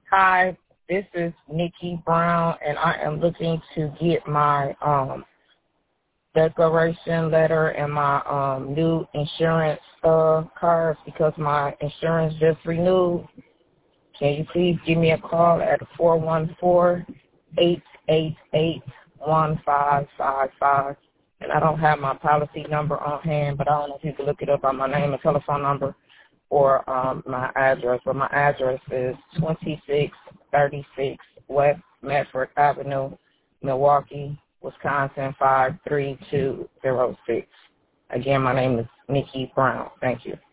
Hi, this is Nikki Brown, and I am looking to get my declaration letter and my new insurance cards because my insurance just renewed. Can you please give me a call at 414-888-1555? And I don't have my policy number on hand, but I don't know if you can look it up on my name and telephone number or my address. But my address is 2636 West Medford Avenue, Milwaukee, Wisconsin 53206. Again, my name is Nikki Brown. Thank you.